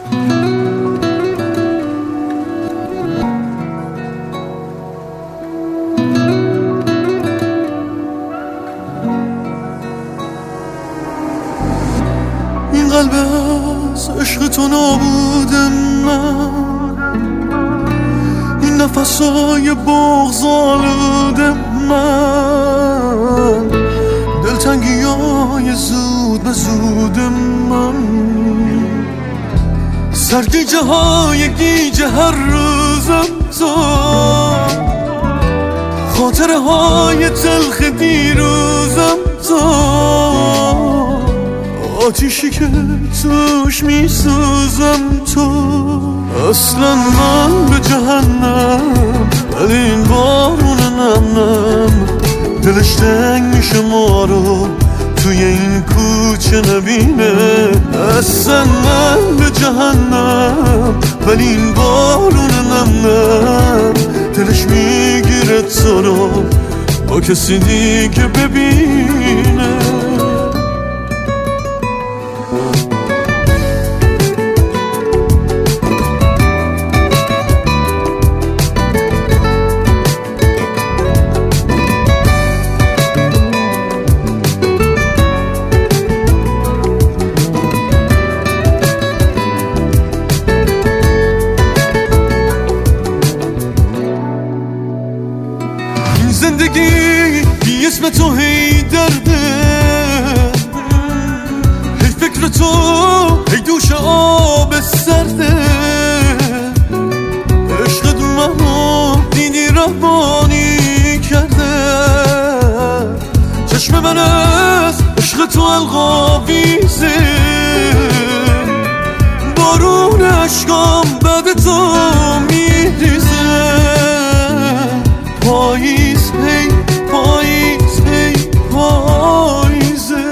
این قلب از عشق تو نابود من، این نفسای بغض آلود من، دلتنگی های زود به زود من، سرگیجه های گیجه هر روزم تو، خاطره های تلخ دیروزم تو، آتیشی که توش میسوزم تو. اصلا من به جهنم ولی این بارون نم نم دلش تنگ میشه ما رو توی این کوچه نبینه. اصلا من به جهنم ولی این بارون نم نم دلش میگیره تو رو با کسی دیگه ببینه. زندگی بی اسم تو هی درده، هی فکر تو هی دوش آب سرده، عشقت منو دیدی رهبانی کرده، چشم من از عشق تو القاویزه، بارون عشقام بعد تو میریزه، پاییز هی پاییز هی پاییزه.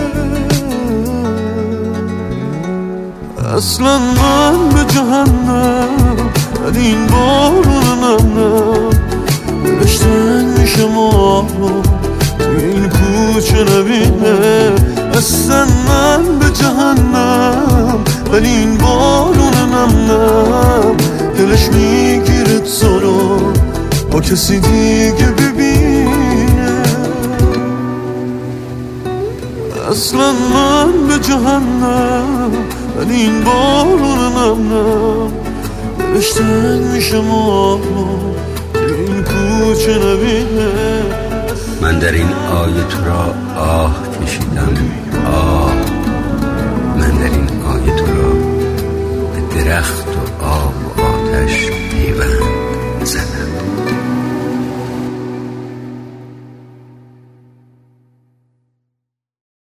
اصلا من به جهنم ولی این بارون نم نم دلش تنگ میشه ما رو توی این کوچه نبینه. اصلا من به جهنم ولی این بارون نم نم دلش میگیره تو رو با کسی دیگه ببینه. اصلا من به جهنم ولی این بارون نم نم دلش تنگ میشه ما این کوچه نبینه. من در این آیه تو را آه کشیدم، آه من در این آیه تو را به درخت